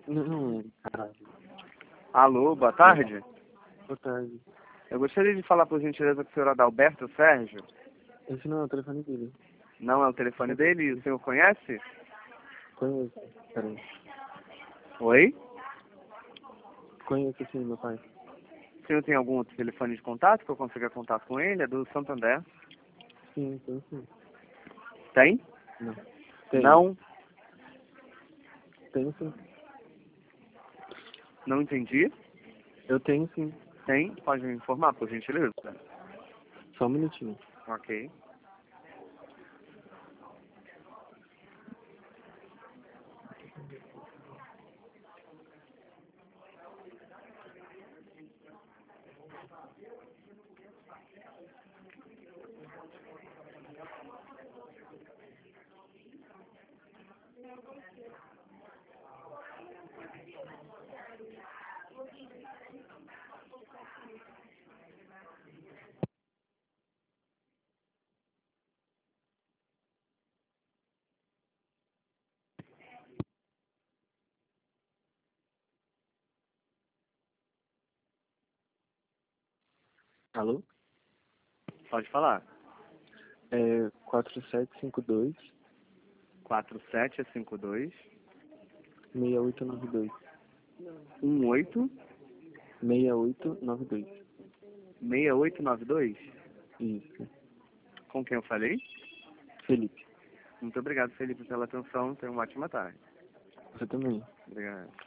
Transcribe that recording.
Não, caralho. Alô, boa tarde. Boa tarde. Eu gostaria de falar por gentileza com o senhor Adalberto Sérgio. Esse não é o telefone dele. Não é o telefone dele? O senhor conhece? Conheço. Peraí. Oi? Conheço sim, meu pai. O senhor tem algum outro telefone de contato que eu consiga contato com ele? É do Santander. Sim, tem sim. Tem? Não. Tem. Não? Tem sim. Não entendi. Eu tenho sim. Tem? Pode me informar, por gentileza? Só um minutinho. Ok. Alô? Pode falar. É 4752 4752 6892. 18 6892. 6892? Isso. Com quem eu falei? Felipe. Muito obrigado, Felipe, pela atenção. Tenha uma ótima tarde. Você também. Obrigado.